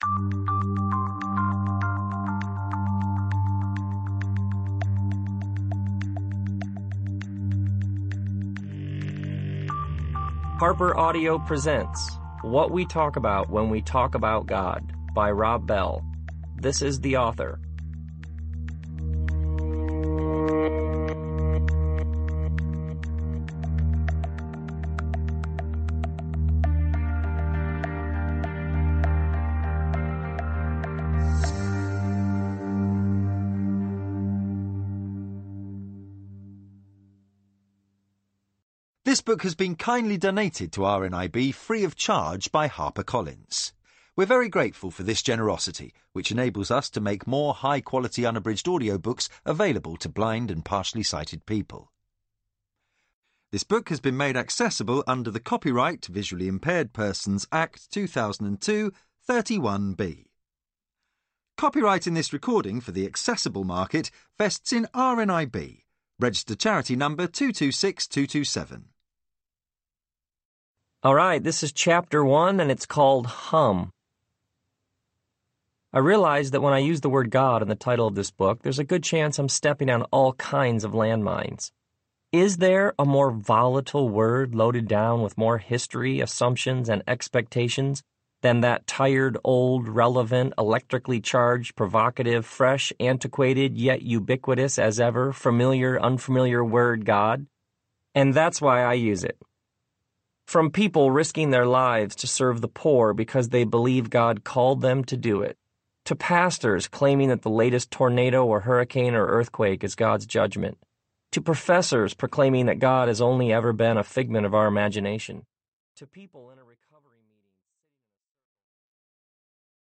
Harper Audio presents What We Talk About When We Talk About God by Rob Bell. This is the author. This book has been kindly donated to RNIB free of charge by HarperCollins. We're very grateful for this generosity, which enables us to make more high-quality unabridged audiobooks available to blind and partially sighted people. This book has been made accessible under the Copyright Visually Impaired Persons Act 2002, 31B. Copyright in this recording for the accessible market vests in RNIB, registered charity number 226227. All right, this is Chapter 1, and it's called Hum. I realize that when I use the word God in the title of this book, there's a good chance I'm stepping on all kinds of landmines. Is there a more volatile word loaded down with more history, assumptions, and expectations than that tired, old, relevant, electrically charged, provocative, fresh, antiquated, yet ubiquitous as ever, familiar, unfamiliar word God? And that's why I use it. From people risking their lives to serve the poor because they believe God called them to do it, to pastors claiming that the latest tornado or hurricane or earthquake is God's judgment, to professors proclaiming that God has only ever been a figment of our imagination, to people